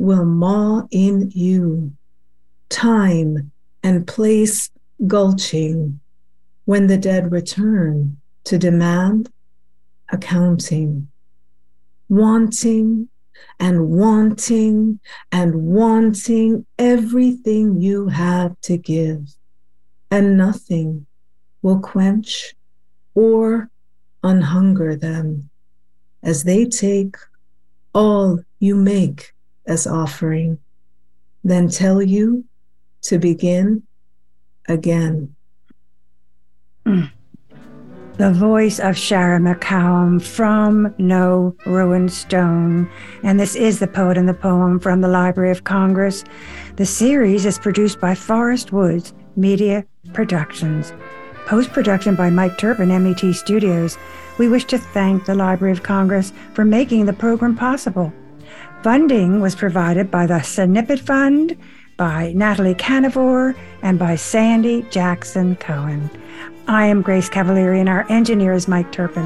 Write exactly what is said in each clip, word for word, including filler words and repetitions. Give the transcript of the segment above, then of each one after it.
will maw in you, time and place gulching, when the dead return to demand accounting, wanting and wanting and wanting everything you have to give, and nothing will quench or unhunger them as they take all you make as offering, then tell you to begin again. Mm. The voice of Sharon McCallum from No Ruined Stone. And this is The Poet and the Poem from the Library of Congress. The series is produced by Forest Woods Media Productions. Post-production by Mike Turpin, M E T Studios. We wish to thank the Library of Congress for making the program possible. Funding was provided by the Snippet Fund, by Natalie Canavore, and by Sandy Jackson Cohen. I am Grace Cavalieri, and our engineer is Mike Turpin.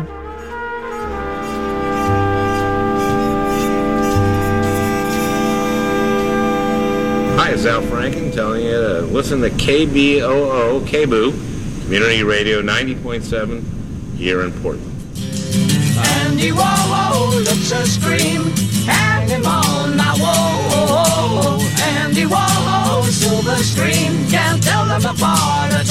Hi, it's Al Franken telling you to listen to K B O O, K B O O, Community Radio ninety point seven here in Portland. Andy Warhol looks a scream, hang him on my wall. Andy Warhol, silver scream, can't tell them apart at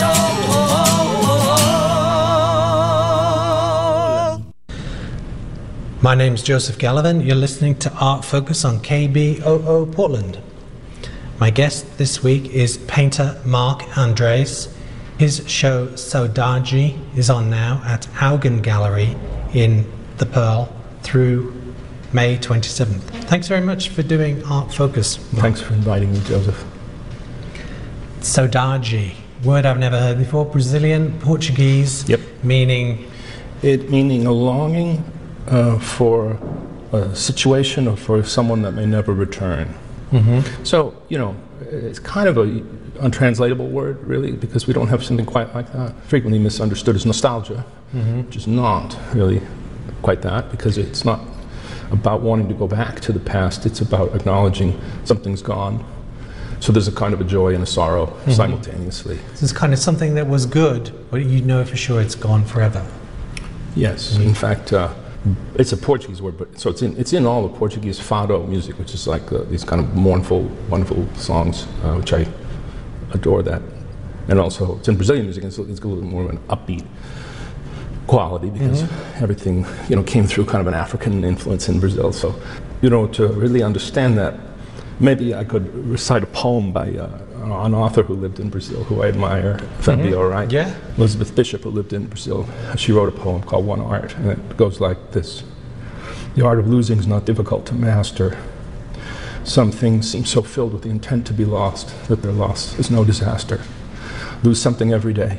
all. My name's Joseph Gallivan. You're listening to Art Focus on K B O O Portland. My guest this week is painter Mark Andres. His show Saudade is on now at Augen Gallery in the Pearl through May twenty-seventh. Thanks very much for doing Art Focus, Mark. Thanks for inviting me, Joseph. Saudade, word I've never heard before. Brazilian, Portuguese, yep. meaning? It meaning a longing uh, for a situation or for someone that may never return. Mm-hmm. So, you know, it's kind of a untranslatable word, really, because we don't have something quite like that. Frequently misunderstood as nostalgia, mm-hmm. which is not really quite that, because it's not about wanting to go back to the past. It's about acknowledging something's gone. So there's a kind of a joy and a sorrow mm-hmm. simultaneously. So it's kind of something that was good, but you know for sure it's gone forever. Yes, mm-hmm. in fact, uh, it's a Portuguese word, but so it's in it's in all the Portuguese fado music, which is like uh, these kind of mournful, wonderful songs, uh, which I adore that. And also, it's in Brazilian music, and so it's a little more of an upbeat quality because mm-hmm. everything, you know, came through kind of an African influence in Brazil. So, you know, to really understand that, maybe I could recite a poem by uh, an author who lived in Brazil, who I admire, if that'd mm-hmm. be all right. Yeah. Elizabeth Bishop, who lived in Brazil. She wrote a poem called One Art, and it goes like this. The art of losing is not difficult to master. Some things seem so filled with the intent to be lost that their loss is no disaster. Lose something every day.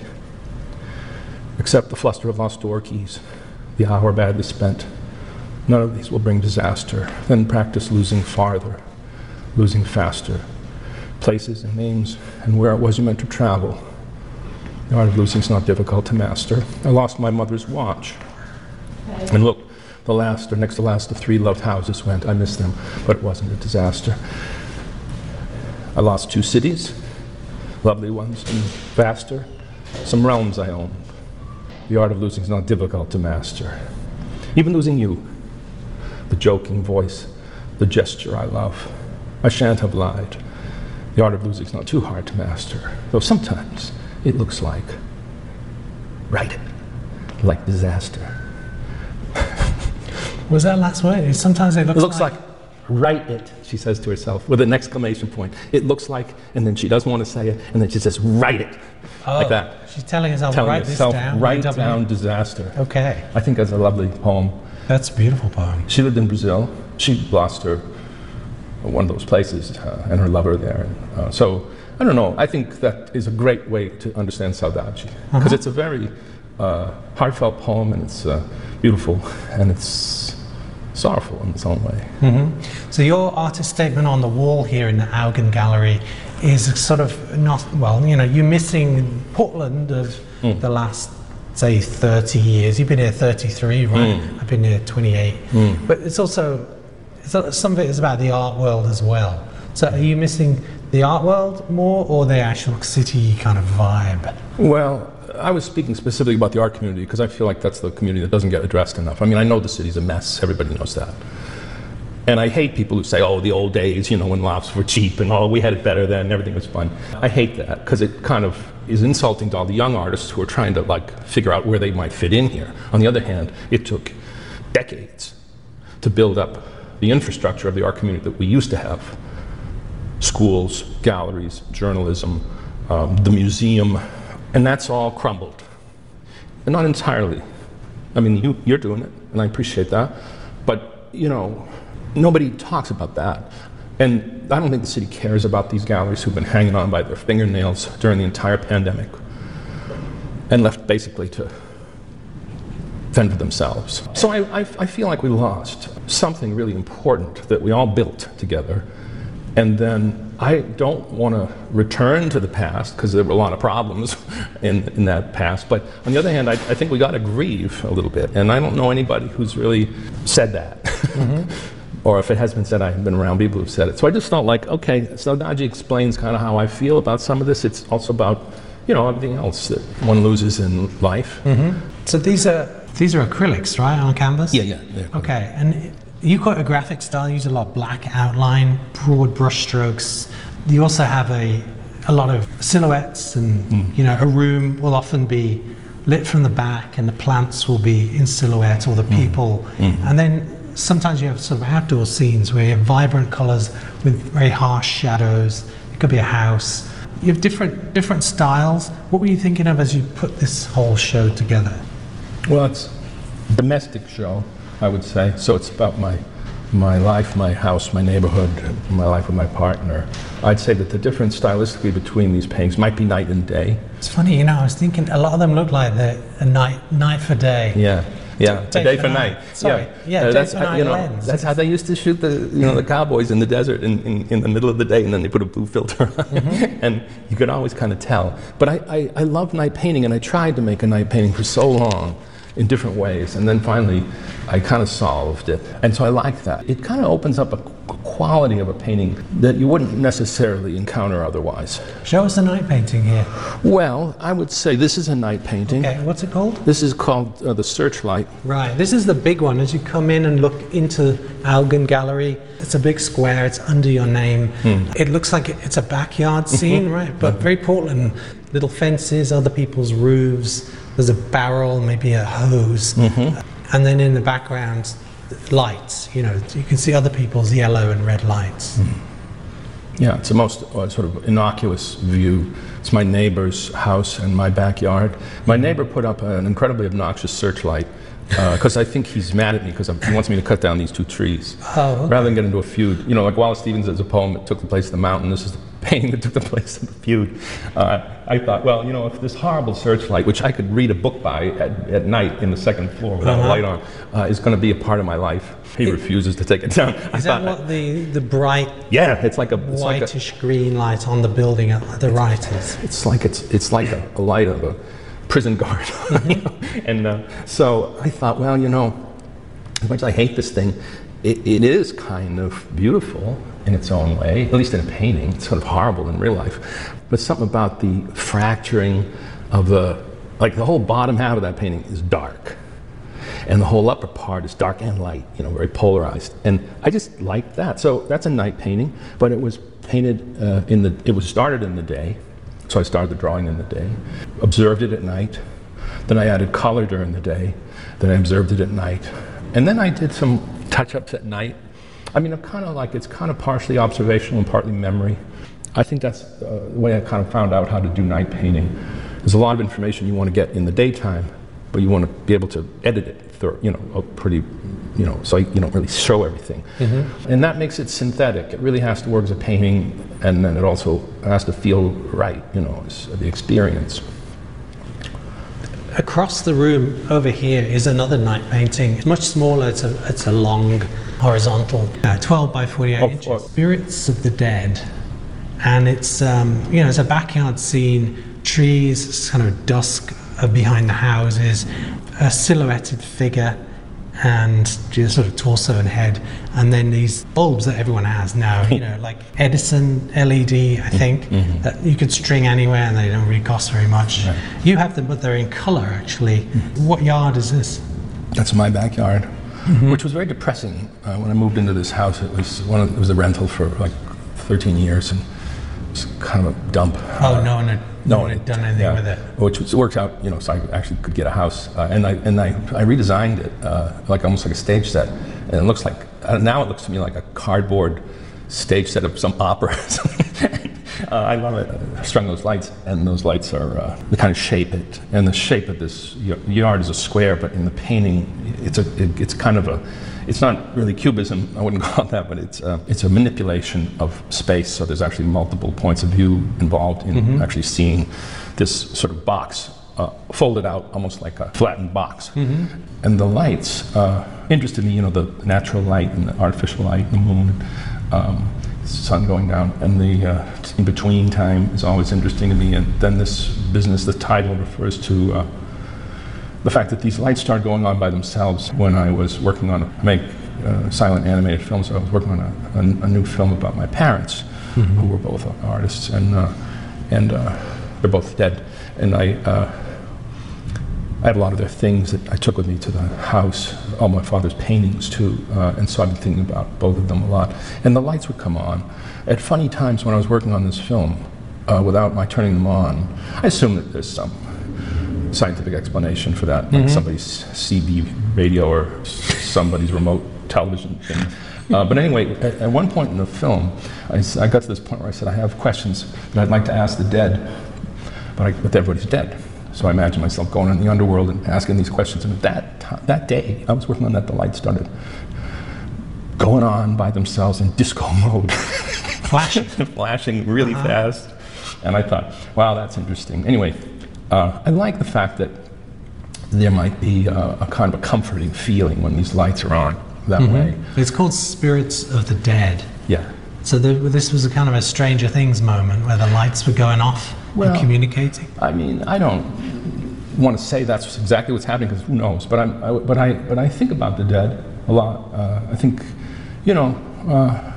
Accept the fluster of lost door keys, the hour badly spent. None of these will bring disaster. Then practice losing farther, losing faster. Places and names and where it was you meant to travel. The art of losing is not difficult to master. I lost my mother's watch. Okay. And look, the last or next to last of three loved houses went. I missed them, but it wasn't a disaster. I lost two cities, lovely ones and vaster. Some realms I owned. The art of losing is not difficult to master. Even losing you, the joking voice, the gesture I love. I shan't have lied. The art of losing is not too hard to master, though sometimes it looks like, write it, like disaster. Was that last word? Sometimes it looks, it looks like, like, write it, she says to herself, with an exclamation point. It looks like, and then she doesn't want to say it, and then she says, write it, oh, like that. She's telling herself, telling write herself, this down. Write down disaster. Okay. I think that's a lovely poem. That's a beautiful poem. She lived in Brazil. She lost her, one of those places, uh, and her lover there. Uh, so, I don't know, I think that is a great way to understand Saudade, because uh-huh. it's a very uh, heartfelt poem, and it's uh, beautiful, and it's sorrowful in its own way. Mm-hmm. So your artist statement on the wall here in the Augen Gallery is sort of not, well, you know, you're missing Portland of mm. the last, say, thirty years. You've been here thirty-three, right? Mm. I've been here twenty-eight. Mm. But it's also So some of it is about the art world as well. So are you missing the art world more, or the actual city kind of vibe? Well, I was speaking specifically about the art community because I feel like that's the community that doesn't get addressed enough. I mean, I know the city's a mess. Everybody knows that. And I hate people who say, oh, the old days, you know, when laughs were cheap and oh, we had it better then, everything was fun. I hate that because it kind of is insulting to all the young artists who are trying to, like, figure out where they might fit in here. On the other hand, it took decades to build up the infrastructure of the art community that we used to have. Schools, galleries, journalism, um, the museum, and that's all crumbled. And not entirely. I mean, you, you're doing it, and I appreciate that. But, you know, nobody talks about that. And I don't think the city cares about these galleries who've been hanging on by their fingernails during the entire pandemic and left basically to fend for themselves. So I, I, I feel like we lost something really important that we all built together. And then I don't want to return to the past because there were a lot of problems in, in that past. But on the other hand, I, I think we got to grieve a little bit. And I don't know anybody who's really said that. Mm-hmm. Or if it has been said, I haven't been around people who've said it. So I just felt like, okay, so Naji explains kind of how I feel about some of this. It's also about, you know, everything else that one loses in life. Mm-hmm. So these are these are acrylics, right, on canvas? Yeah, yeah. yeah okay, and you got a graphic style. You use a lot of black outline, broad brush strokes. You also have a a lot of silhouettes, and mm. you know, a room will often be lit from the back, and the plants will be in silhouette, or the people, mm. and then sometimes you have sort of outdoor scenes where you have vibrant colors with very harsh shadows. It could be a house. You have different different styles. What were you thinking of as you put this whole show together? Well, it's a domestic show, I would say. So it's about my my life, my house, my neighborhood, my life with my partner. I'd say that the difference stylistically between these paintings might be night and day. It's funny, you know, I was thinking a lot of them look like they're a night night for day. Yeah. Yeah, day, a day for, for night. night. Sorry, yeah, yeah, uh, day that's for how, night you know, lens. That's how they used to shoot the, you know, the cowboys in the desert in, in, in the middle of the day, and then they put a blue filter on, mm-hmm. and you could always kind of tell. But I, I, I love night painting, and I tried to make a night painting for so long in different ways, and then finally I kind of solved it. And so I like that. It kind of opens up a quality of a painting that you wouldn't necessarily encounter otherwise. Show us the night painting here. Well, I would say this is a night painting. Okay, what's it called? This is called uh, the Searchlight. Right, this is the big one. As you come in and look into Algan Gallery, it's a big square, it's under your name. Hmm. It looks like it's a backyard scene, right? But very Portland. Little fences, other people's roofs, there's a barrel, maybe a hose. Mm-hmm. And then in the background, lights, you know, you can see other people's yellow and red lights. Mm. Yeah, it's the most uh, sort of innocuous view. It's my neighbor's house and my backyard. My neighbor put up an incredibly obnoxious searchlight because uh, I think he's mad at me because he wants me to cut down these two trees. Oh, okay. Rather than get into a feud. You know, like Wallace Stevens has a poem that took the place of the mountain. This is the painting that took the place of the feud. Uh, I thought, well, you know, if this horrible searchlight, which I could read a book by at, at night in the second floor without uh-huh. a light on, uh, is going to be a part of my life. He it, refuses to take it down. Is I that thought, what the, the bright yeah, it's like a it's whitish like a, green light on the building at the right is? It's like it's it's like a, a light of a prison guard. You know? And uh, so I thought, well, you know, as much as I hate this thing, it, it is kind of beautiful in its own way, at least in a painting. It's sort of horrible in real life. But something about the fracturing of the, like the whole bottom half of that painting is dark. And the whole upper part is dark and light, you know, very polarized. And I just like that. So that's a night painting, but it was painted uh, in the, it was started in the day. So I started the drawing in the day, observed it at night. Then I added color during the day. Then I observed it at night. And then I did some touch-ups at night. I mean, I'm kind of like, it's kind of partially observational and partly memory. I think that's uh, the way I kind of found out how to do night painting. There's a lot of information you want to get in the daytime, but you want to be able to edit it, through, you know, pretty, you know, so you don't really show everything. Mm-hmm. And that makes it synthetic. It really has to work as a painting, and then it also has to feel right, you know, as the experience. Across the room over here is another night painting. It's much smaller. It's a it's a long horizontal, uh, twelve by forty-eight oh, inches. Oh. Spirits of the Dead, and it's um, you know, it's a backyard scene. Trees, it's kind of dusk uh, behind the houses, a silhouetted figure, and just sort of torso and head, and then these bulbs that everyone has now, you know, like Edison L E D, I think, mm-hmm. that you could string anywhere and they don't really cost very much. Right. You have them, but they're in color, actually. Mm-hmm. What yard is this? That's my backyard, mm-hmm. which was very depressing. Uh, when I moved into this house, it was one of, it was a rental for like thirteen years, and it was kind of a dump. Oh, uh, no one had, no one had done anything yeah, with it. Which was, worked out, you know, so I actually could get a house. Uh, and I and I, I redesigned it, uh, like almost like a stage set. And it looks like, uh, now it looks to me like a cardboard stage set of some opera. uh, I love it. I strung those lights, and those lights are, uh, they kind of shape it. And the shape of this yard is a square, but in the painting, it's a, it, it's kind of a, it's not really cubism, I wouldn't call it that, but it's uh, it's a manipulation of space, so there's actually multiple points of view involved in mm-hmm. actually seeing this sort of box uh, folded out almost like a flattened box. Mm-hmm. And the lights uh, interested me, you know, the natural light and the artificial light, the moon, um, sun going down, and the uh, in-between time is always interesting to me. And then this business, the title refers to uh, the fact that these lights started going on by themselves when I was working on a make uh, silent animated films. So I was working on a, a, a new film about my parents, mm-hmm. who were both artists, and uh, and uh, they're both dead. And I uh, I have a lot of their things that I took with me to the house, all my father's paintings too, uh, and so I've been thinking about both of them a lot. And the lights would come on at funny times when I was working on this film, uh, without my turning them on. I assume that there's some scientific explanation for that, mm-hmm. like somebody's C B radio or somebody's remote television thing. Uh, but anyway, at, at one point in the film, I, I got to this point where I said, I have questions that I'd like to ask the dead, but, I, but everybody's dead. So I imagine myself going in the underworld and asking these questions. And at that, t- that day, I was working on that, the lights started going on by themselves in disco mode. Flashing. Flashing really uh-huh. fast. And I thought, wow, that's interesting. Anyway, Uh, I like the fact that there might be uh, a kind of a comforting feeling when these lights are on that mm-hmm. way. It's called Spirits of the Dead. Yeah. So the, this was a kind of a Stranger Things moment where the lights were going off well, and communicating. I mean, I don't want to say that's exactly what's happening because who knows? But I'm, I, but I, but I think about the dead a lot. Uh, I think, you know. Uh,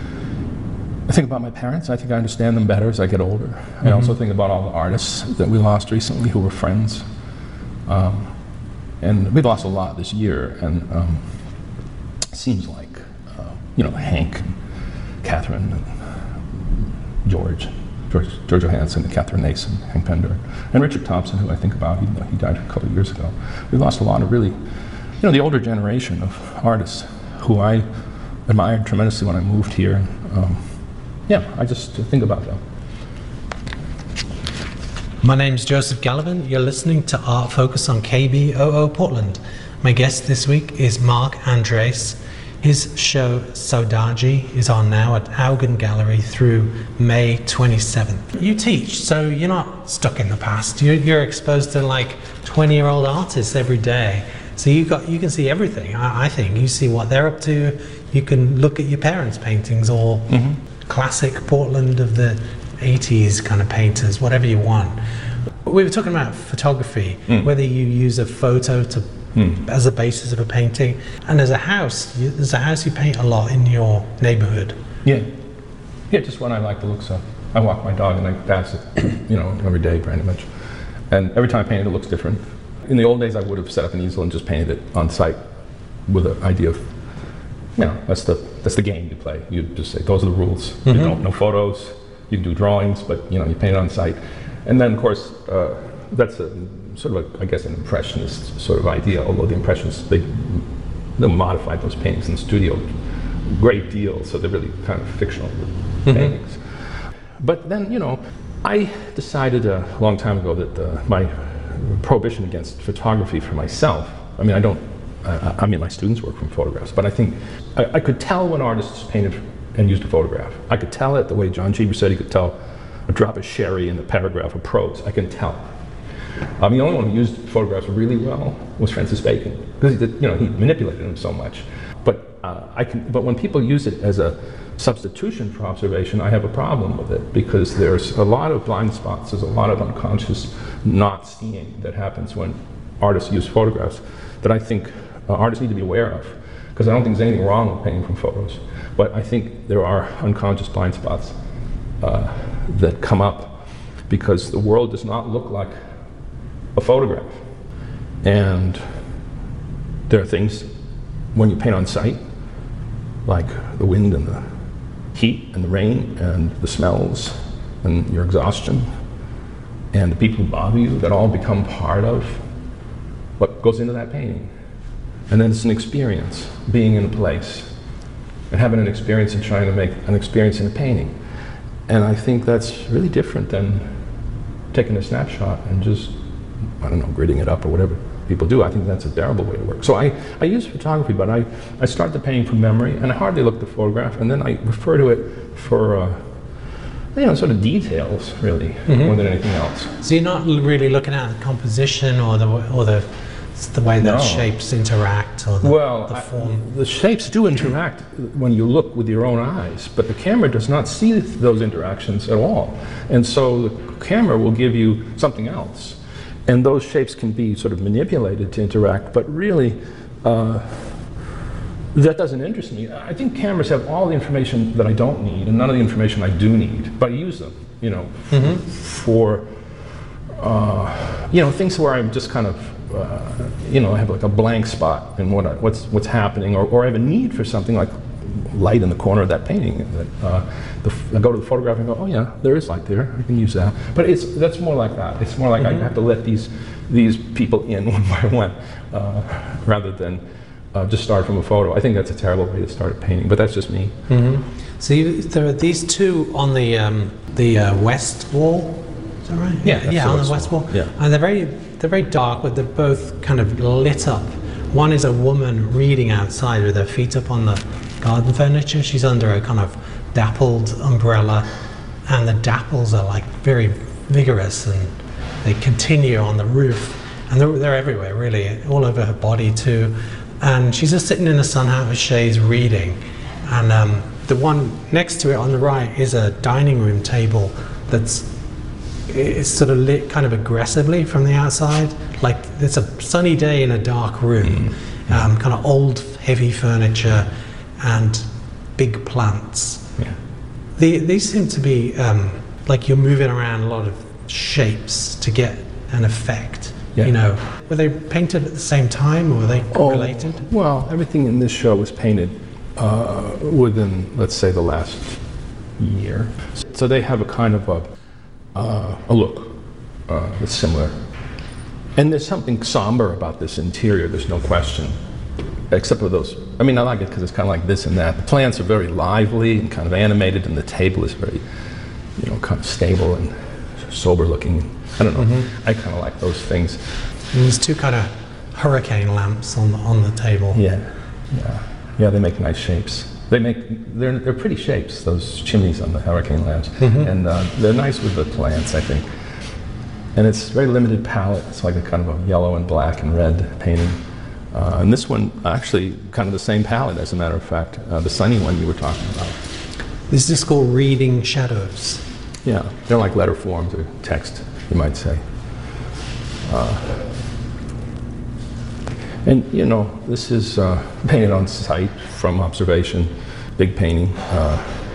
I think about my parents. I think I understand them better as I get older. Mm-hmm. I also think about all the artists that we lost recently who were friends. Um, and we lost a lot this year, and um, it seems like, uh, you know, Hank and Catherine and George, George, George Johansson and Catherine Nason, Hank Pender, and Richard Thompson, who I think about, even though he died a couple of years ago. We lost a lot of really, you know, the older generation of artists who I admired tremendously when I moved here. Um, Yeah, I just think about them. My name's Joseph Gallivan. You're listening to Art Focus on K B O O Portland. My guest this week is Mark Andres. His show Saudade is on now at Augen Gallery through May twenty-seventh. You teach, so you're not stuck in the past. You're, you're exposed to like twenty-year-old artists every day. So you got you can see everything. I, I think you see what they're up to. You can look at your parents' paintings or. Mm-hmm. Classic Portland of the eighties kind of painters, whatever you want. We were talking about photography, mm. whether you use a photo to mm. as a basis of a painting, and as a house, you, there's a house you paint a lot in your neighborhood. Yeah, yeah, just one I like the looks of. I walk my dog and I pass it, you know, every day pretty much. And every time I paint it, it looks different. In the old days, I would have set up an easel and just painted it on site with an idea of, you know, that's the that's the game you play. You just say, those are the rules. Mm-hmm. You don't, no photos, you can do drawings, but, you know, you paint it on site. And then, of course, uh, that's a sort of, a, I guess, an impressionist sort of idea, although the impressionists, they, they modified those paintings in the studio a great deal, so they're really kind of fictional mm-hmm. paintings. But then, you know, I decided a long time ago that uh, my prohibition against photography for myself, I mean, I don't, I, I mean, my students work from photographs, but I think I, I could tell when artists painted and used a photograph. I could tell it the way John Cheever said he could tell a drop of sherry in a paragraph of prose. I can tell. Um, the only one who used photographs really well was Francis Bacon, because he did, you know, he manipulated them so much. But uh, I can. But when people use it as a substitution for observation, I have a problem with it, because there's a lot of blind spots. There's a lot of unconscious not seeing that happens when artists use photographs that I think uh, artists need to be aware of. Because I don't think there's anything wrong with painting from photos. But I think there are unconscious blind spots uh, that come up because the world does not look like a photograph. And there are things when you paint on site, like the wind and the heat and the rain and the smells and your exhaustion and the people who bother you, that all become part of what goes into that painting. And then it's an experience, being in a place and having an experience and trying to make an experience in a painting. And I think that's really different than taking a snapshot and just, I don't know, gridding it up or whatever people do. I think that's a terrible way to work. So I, I use photography, but I, I start the painting from memory, and I hardly look at the photograph, and then I refer to it for, uh, you know, sort of details, really, mm-hmm. more than anything else. So you're not really looking at the composition or the or the the way that no. shapes interact or the, well, the form? I, the shapes do interact when you look with your own eyes, but the camera does not see those interactions at all. And so the camera will give you something else. And those shapes can be sort of manipulated to interact, but really, uh, that doesn't interest me. I think cameras have all the information that I don't need and none of the information I do need, but I use them, you know, mm-hmm. for, uh, you know, things where I'm just kind of, uh, you know, I have like a blank spot in what I, what's, what's happening, or, or I have a need for something like light in the corner of that painting. That, uh, the, I go to the photograph and go, oh yeah, there is light there, I can use that. But it's, that's more like that. It's more like mm-hmm. I have to let these, these people in one by one, uh, rather than uh, just start from a photo. I think that's a terrible way to start a painting, but that's just me. Mm-hmm. So you, there are these two on the, um, the uh, west wall, is that right? Yeah, yeah, the on west the west wall. wall. Yeah. And they're very, they're very dark, but they're both kind of lit up. One is a woman reading outside with her feet up on the garden furniture. She's under a kind of dappled umbrella, and the dapples are like very vigorous, and they continue on the roof, and they're, they're everywhere, really, all over her body too. And she's just sitting in the sun out of a shades reading. And um, the one next to it on the right is a dining room table that's it's sort of lit kind of aggressively from the outside, like it's a sunny day in a dark room, mm. um, kind of old heavy furniture and big plants. Yeah. The, these seem to be um, like you're moving around a lot of shapes to get an effect. Yeah. You know, were they painted at the same time, or were they oh, related? Well, everything in this show was painted uh, within, let's say, the last year. So they have a kind of a Uh, a look uh, that's similar. And there's something somber about this interior, there's no question. Except for those, I mean, I like it because it's kind of like this and that. The plants are very lively and kind of animated, and the table is very, you know, kind of stable and sober looking. I don't know, mm-hmm. I kind of like those things. And there's two kind of hurricane lamps on the, on the table. Yeah, yeah, yeah, they make nice shapes. They make, they're, they're pretty shapes, those chimneys on the hurricane lamps. Mm-hmm. And uh, they're nice with the plants, I think. And it's a very limited palette. It's like a kind of a yellow and black and red painting. Uh, and this one, actually, kind of the same palette, as a matter of fact. Uh, the sunny one you were talking about. This is called Reading Shadows. Yeah, they're like letter forms or text, you might say. Uh, And, you know, this is uh, painted on site from observation, big painting. Uh,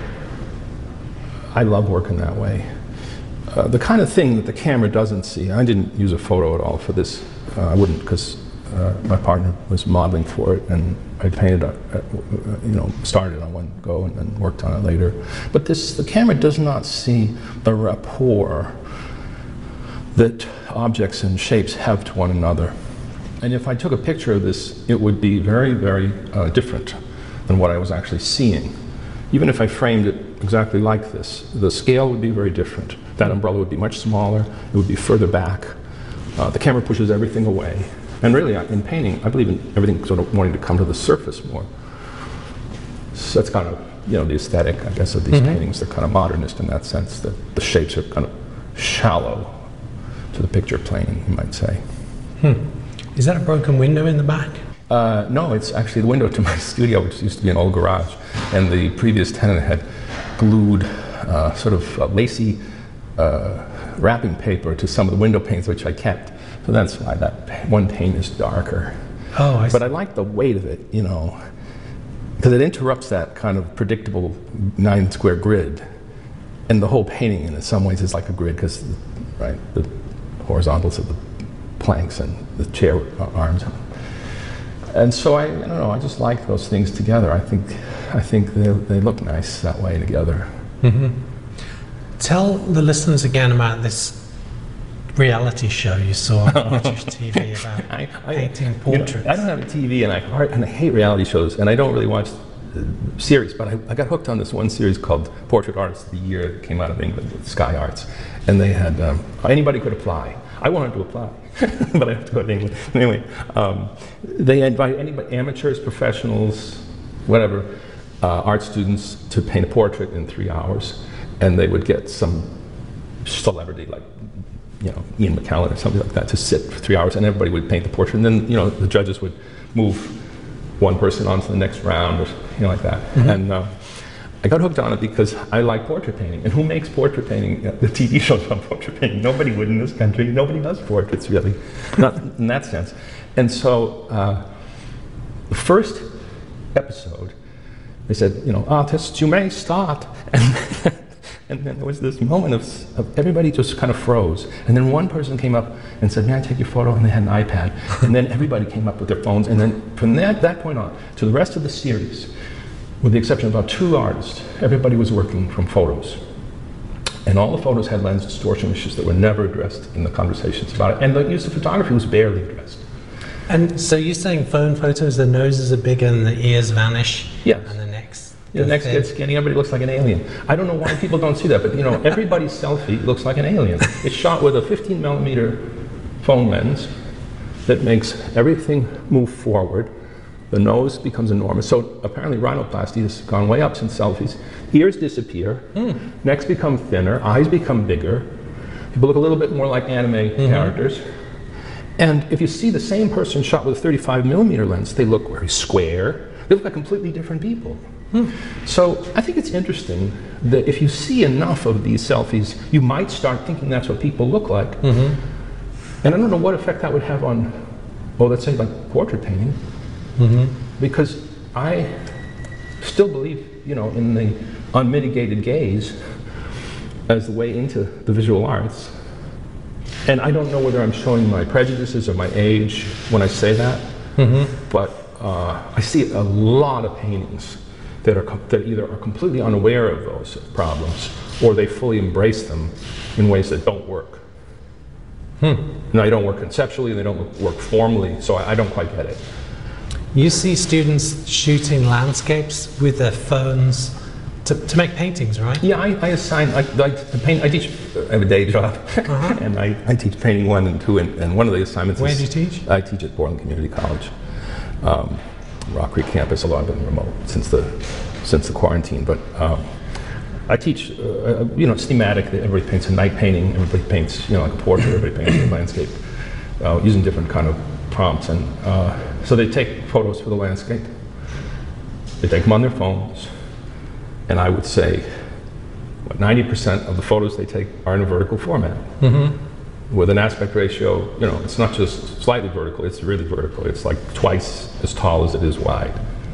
I love working that way. Uh, the kind of thing that the camera doesn't see, I didn't use a photo at all for this. Uh, I wouldn't, because uh, my partner was modeling for it, and I painted, uh, uh, you know, started on one go and then worked on it later. But this, the camera does not see the rapport that objects and shapes have to one another. And if I took a picture of this, it would be very, very uh, different than what I was actually seeing. Even if I framed it exactly like this, the scale would be very different. That umbrella would be much smaller, it would be further back. Uh, the camera pushes everything away. And really, in painting, I believe in everything sort of wanting to come to the surface more. So that's kind of, you know, the aesthetic, I guess, of these mm-hmm. paintings. They're kind of modernist in that sense, that the shapes are kind of shallow to the picture plane, you might say. Hmm. Is that a broken window in the back? Uh, no, it's actually the window to my studio, which used to be an old garage. And the previous tenant had glued uh, sort of uh, lacy uh, wrapping paper to some of the window panes, which I kept. So that's why that one pane is darker. Oh, I see. But I like the weight of it, you know, because it interrupts that kind of predictable nine square grid. And the whole painting, in some ways, is like a grid, because, right, the horizontals of the planks and the chair arms. And so I, I don't know, I just like those things together. I think, I think they, they look nice that way together. Mm-hmm. Tell the listeners again about this reality show you saw on British T V about I, I, painting portraits. You know, I don't have a T V, and I, and I hate reality shows, and I don't really watch series, but I, I got hooked on this one series called Portrait Artist of the Year that came out of England with Sky Arts, and they had um, anybody could apply. I wanted to apply, but I have to go to England. Anyway, um, they invite anybody, amateurs, professionals, whatever, uh, art students to paint a portrait in three hours, and they would get some celebrity like, you know, Ian McKellen or something like that to sit for three hours, and everybody would paint the portrait, and then, you know, the judges would move one person on to the next round, or you know, like that. Mm-hmm. And uh, I got hooked on it because I like portrait painting. And who makes portrait painting? The T V shows on portrait painting. Nobody would in this country. Nobody does portraits, really, not in that sense. And so uh, the first episode, they said, you know, artists, you may start. And, and then there was this moment of, of everybody just kind of froze. And then one person came up and said, may I take your photo? And they had an iPad. And then everybody came up with their phones. And then from that, that point on to the rest of the series, with the exception of about two artists, everybody was working from photos. And all the photos had lens distortion issues that were never addressed in the conversations about it. And the use of photography was barely addressed. And so you're saying phone photos, the noses are bigger and the ears vanish? Yes. And the necks? Yeah, the next gets skinny, everybody looks like an alien. I don't know why people don't see that, but you know, everybody's selfie looks like an alien. It's shot with a fifteen millimeter phone lens that makes everything move forward. The nose becomes enormous. So apparently rhinoplasty has gone way up since selfies. Ears disappear, mm. necks become thinner, eyes become bigger. People look a little bit more like anime mm-hmm. characters. And if you see the same person shot with a thirty-five millimeter lens, they look very square. They look like completely different people. Hmm. So I think it's interesting that if you see enough of these selfies, you might start thinking that's what people look like. Mm-hmm. And I don't know what effect that would have on, well, let's say like portrait painting, mm-hmm. because I still believe, you know, in the unmitigated gaze as the way into the visual arts. And I don't know whether I'm showing my prejudices or my age when I say that, mm-hmm. but uh, I see a lot of paintings that are that either are completely unaware of those problems or they fully embrace them in ways that don't work. Hmm. Now, they don't work conceptually, they don't work formally, so I, I don't quite get it. You see students shooting landscapes with their phones to, to make paintings, right? Yeah, I, I assign, I, I, paint, I teach, I have a day job, uh-huh. and I, I teach painting one and two, and, and one of the assignments Where is... Where do you teach? I teach at Portland Community College. Um, Rock Creek campus, a lot of it remote since the since the quarantine. But um, I teach, uh, you know, it's thematic. That everybody paints a night painting. Everybody paints, you know, like a portrait. Everybody paints a landscape uh, using different kind of prompts. And uh, so they take photos for the landscape. They take them on their phones, and I would say, what, ninety percent of the photos they take are in a vertical format. Mm-hmm. With an aspect ratio, you know, it's not just slightly vertical, it's really vertical. It's like twice as tall as it is wide.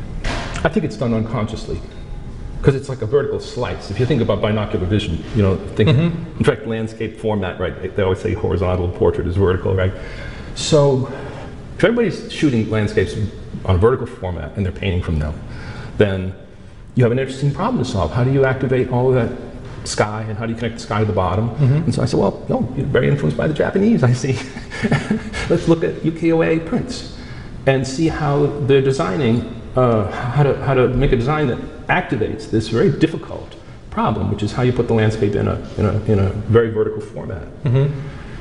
I think it's done unconsciously, because it's like a vertical slice. If you think about binocular vision, you know, think, mm-hmm. in fact, landscape format, right? They always say horizontal, portrait is vertical, right? So if everybody's shooting landscapes on a vertical format and they're painting from them, then you have an interesting problem to solve. How do you activate all of that sky, and how do you connect the sky to the bottom? Mm-hmm. And so I said, well, no, you're very influenced by the Japanese, I see. Let's look at ukiyo-e prints and see how they're designing, uh, how to how to make a design that activates this very difficult problem, which is how you put the landscape in a in a in a very vertical format. Mm-hmm.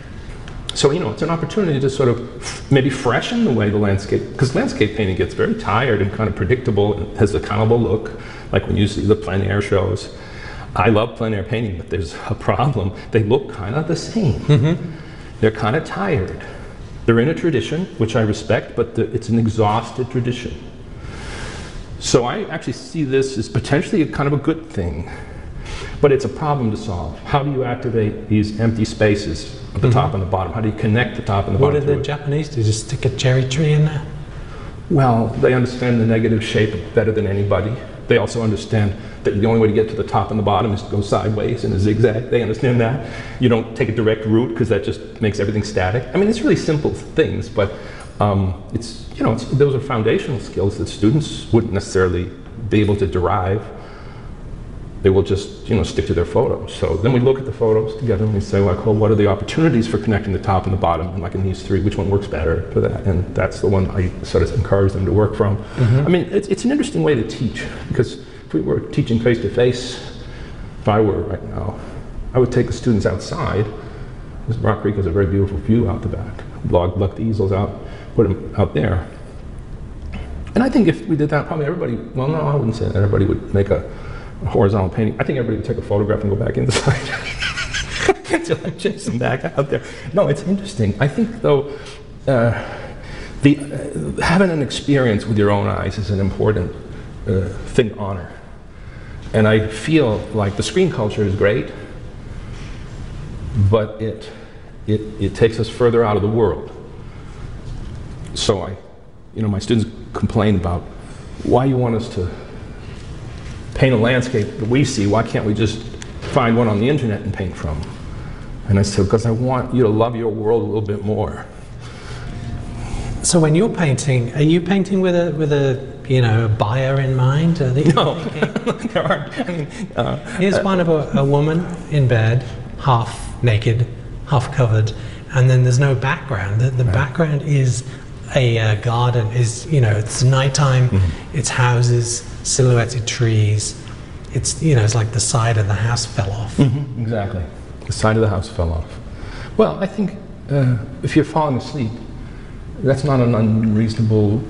So, you know, it's an opportunity to sort of f- maybe freshen the way the landscape, because landscape painting gets very tired and kind of predictable and has a accountable look, like when you see the plein air shows. I love plein air painting, but there's a problem. They look kind of the same. Mm-hmm. They're kind of tired. They're in a tradition, which I respect, but the, it's an exhausted tradition. So I actually see this as potentially a kind of a good thing, but it's a problem to solve. How do you activate these empty spaces at the mm-hmm. top and the bottom? How do you connect the top and the what bottom? What did the it? Japanese do? Just stick a cherry tree in there? Well, they understand the negative shape better than anybody. They also understand that the only way to get to the top and the bottom is to go sideways in a zigzag. They understand that. You don't take a direct route because that just makes everything static. I mean, it's really simple things, but um, it's, you know, it's, those are foundational skills that students wouldn't necessarily be able to derive. They will just, you know, stick to their photos. So then we look at the photos together and we say, like, well, what are the opportunities for connecting the top and the bottom? And like in these three, which one works better for that? And that's the one I sort of encourage them to work from. Mm-hmm. I mean, it's, it's an interesting way to teach, because if we were teaching face-to-face, if I were right now, I would take the students outside. This Rock Creek has a very beautiful view out the back. Log, luck the easels out, put them out there. And I think if we did that, probably everybody, well, no, I wouldn't say that everybody would make a A horizontal painting. I think everybody would take a photograph and go back inside until I chase them back out there. No, it's interesting. I think, though, uh, the uh, having an experience with your own eyes is an important uh, thing to honor. And I feel like the screen culture is great, but it it it takes us further out of the world. So I, you know, my students complain about why you want us to paint a landscape that we see. Why can't we just find one on the internet and paint from? And I said, because I want you to love your world a little bit more. So when you're painting, are you painting with a with a you know a buyer in mind? Are they no, there aren't. I mean, uh, here's uh, one of a, a woman in bed, half naked, half covered, and then there's no background. The, the right. background is a uh, garden. Is you know it's nighttime. Mm-hmm. It's houses, silhouetted trees. It's you know it's like the side of the house fell off. Mm-hmm. Exactly, the side of the house fell off. Well, I think uh, if you're falling asleep, that's not an unreasonable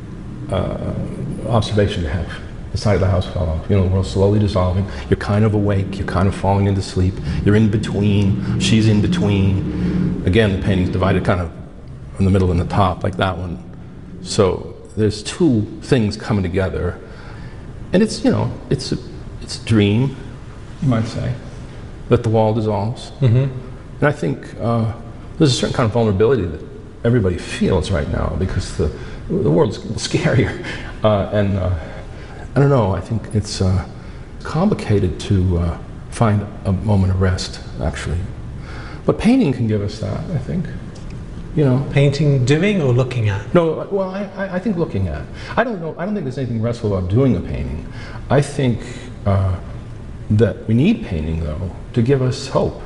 uh, observation to have. The side of the house fell off. You know, the world's slowly dissolving. You're kind of awake. You're kind of falling into sleep. You're in between. She's in between. Again, the painting's divided kind of in the middle and the top, like that one. So there's two things coming together, and it's you know it's a it's a dream, you might say, that the wall dissolves. Mm-hmm. And I think uh, there's a certain kind of vulnerability that everybody feels right now because the the world's scarier, uh, and uh, I don't know. I think it's uh, complicated to uh, find a moment of rest, actually. But painting can give us that, I think. You know, painting, doing, or looking at? No, well, I, I think looking at. I don't know. I don't think there's anything restful about doing a painting. I think uh, that we need painting, though, to give us hope.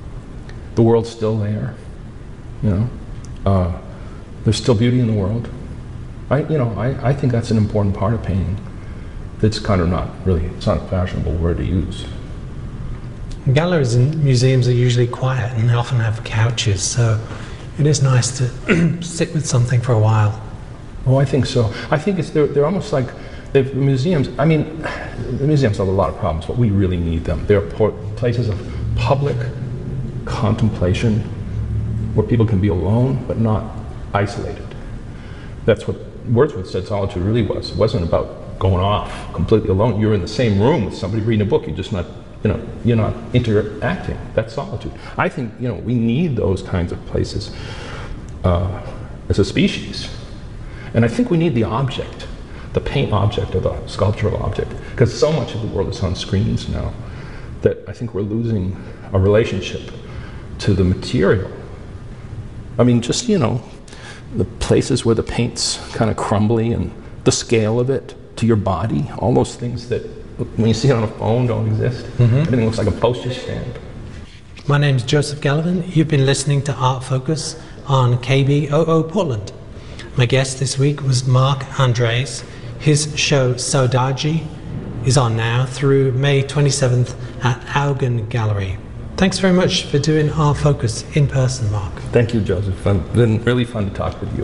The world's still there. You know, uh, there's still beauty in the world. I, you know, I, I think that's an important part of painting. That's kind of not really. It's not a fashionable word to use. Galleries and museums are usually quiet, and they often have couches, so. It is nice to sit with something for a while. Oh, I think so. I think it's they're, they're almost like they've, museums. I mean, the museums have a lot of problems, but we really need them. They're places of public contemplation where people can be alone but not isolated. That's what Wordsworth said solitude really was. It wasn't about going off completely alone. You're in the same room with somebody reading a book. You're just not. You know, you're not interacting. That's solitude. I think, you know, we need those kinds of places uh, as a species. And I think we need the object, the paint object or the sculptural object, because so much of the world is on screens now that I think we're losing a relationship to the material. I mean, just, you know, the places where the paint's kind of crumbly and the scale of it to your body, all those things that when you see it on a phone, don't exist. Mm-hmm. Everything looks like a postage stamp. My name's Joseph Gallivan. You've been listening to Art Focus on K B O O Portland. My guest this week was Mark Andres. His show Saudade is on now through May twenty-seventh at Augen Gallery. Thanks very much for doing Art Focus in person, Mark. Thank you, Joseph. It's been really fun to talk with you.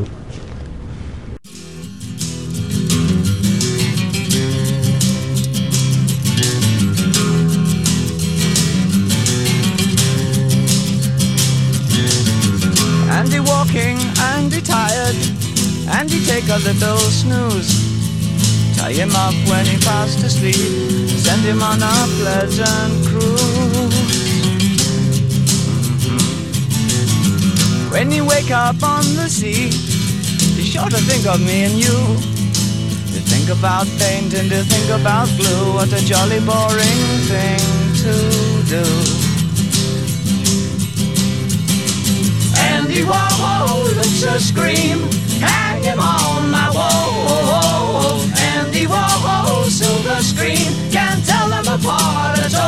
And he take a little snooze, tie him up when he fast asleep, send him on a pleasant cruise. Mm-hmm. When he wake up on the sea, he sure to think of me and you. To think about paint and to think about glue, what a jolly boring thing to do. Andy Warhol looks a scream, hang him on my wall. Andy Warhol, silver screen, can't tell them apart at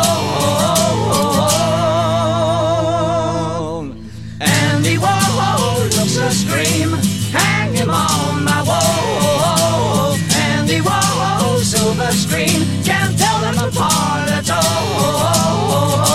all. Andy Warhol looks a scream, hang him on my wall. Andy Warhol, silver screen, can't tell them apart at all.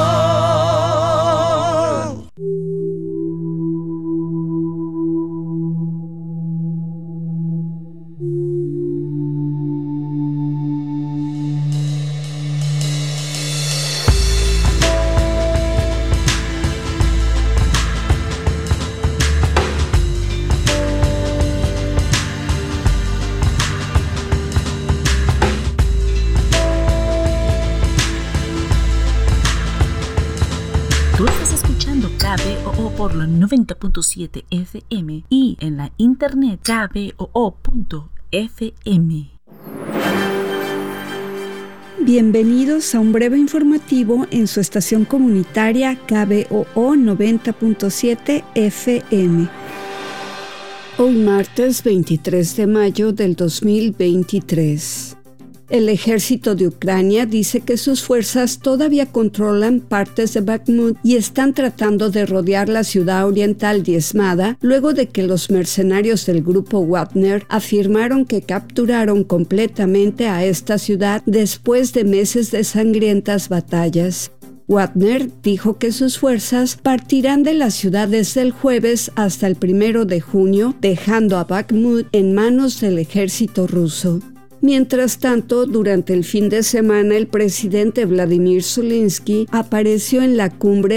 K B O O por la noventa punto siete F M y en la internet K B O O punto F M. Bienvenidos a un breve informativo en su estación comunitaria K B O O noventa punto siete F M. Hoy martes veintitrés de mayo del dos mil veintitrés. El ejército de Ucrania dice que sus fuerzas todavía controlan partes de Bakhmut y están tratando de rodear la ciudad oriental diezmada luego de que los mercenarios del grupo Wagner afirmaron que capturaron completamente a esta ciudad después de meses de sangrientas batallas. Wagner dijo que sus fuerzas partirán de la ciudad desde el jueves hasta el primero de junio, dejando a Bakhmut en manos del ejército ruso. Mientras tanto, durante el fin de semana, el presidente Vladimir Zelensky apareció en la cumbre